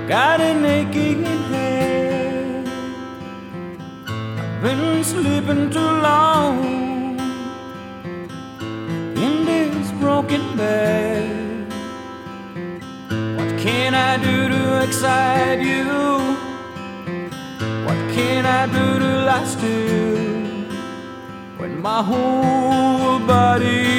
got an aching head. I've been sleeping too long in this broken bed. What can I do to excite you? What can I do to last you when my whole body